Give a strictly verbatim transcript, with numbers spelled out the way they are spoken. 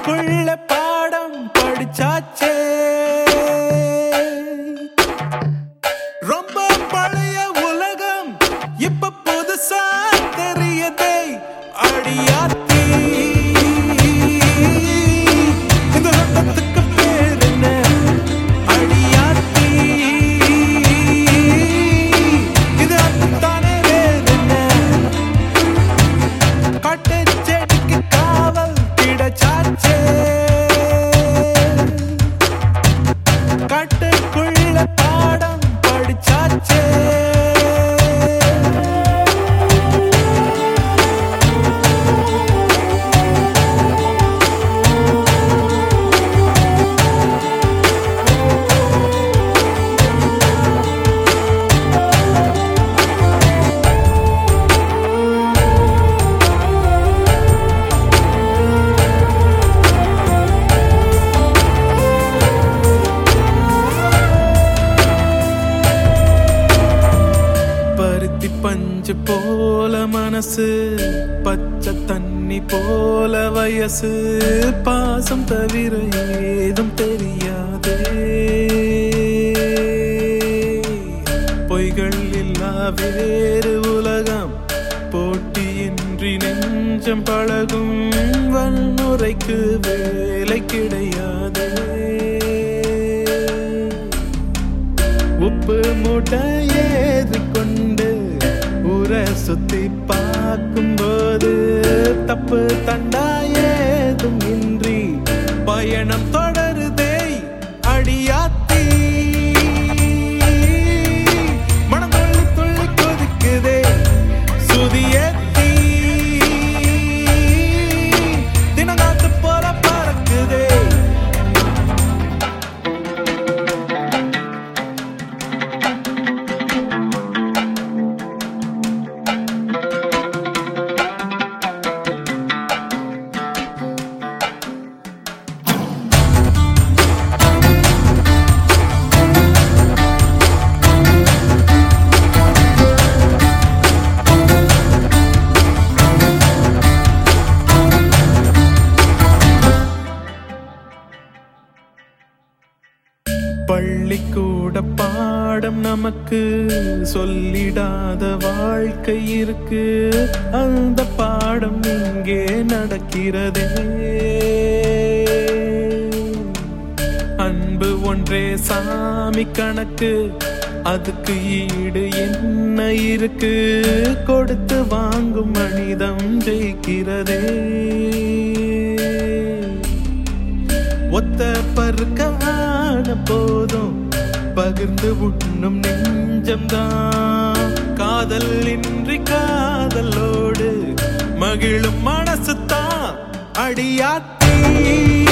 காட்டுக்குள்ள பாடம் படிச்சாச்சே, ரொம்ப பழைய உலகம் இப்ப புதுசா தெரியதே. அடியாத்தி இந்த ரத்தத்துக்கு பேர் என்ன? அடியாத்தி இது அத்தானே வேற என்ன? காட்டு செடிக்கு காவல் கிடைச்சாச்சே, காட்டுக்குள்ள பாடம் படிச்சாச்சே. பஞ்சு போல மனசு, பச்சை தண்ணி போல வயசு, பாசம் தவிர ஏதும் தெரியாதே. பொய்கள் இல்லா வேறு உலகம், போட்டியின்றி நெஞ்சம் பழகும், வன்முறைக்கு வேலை கிடையாதே. உப்பு மூட்டை ஏறிக்கொண்டு ஊரை சுத்தி பார்க்கும்போது, தப்பு தண்டா ஏதும் இன்றி பயணம் தொடருதே. அடியாத்தி மனம் துள்ளி துள்ளி கொதிக்குதே, சுதியேத்தி தினங்காத்து போல பறக்குதே. பள்ளிக்கூட பாடம் நமக்கு சொல்லிடாத வாழ்க்கை இருக்கு, அந்த பாடம் இங்கே நடக்கிறதே. அன்பு ஒன்றே சாமி கணக்கு, அதுக்கு ஈடு என்ன இருக்கு? கொடுத்து வாங்கும் மனிதம் ஜெயிக்கிறதே. ஒத்த பருக்கான போதும் பகிர்ந்து உண்ணும் நெஞ்சம்தான், காதல் இன்றி காதலோடு மகிழும் மனசுதான். அடியாத்தி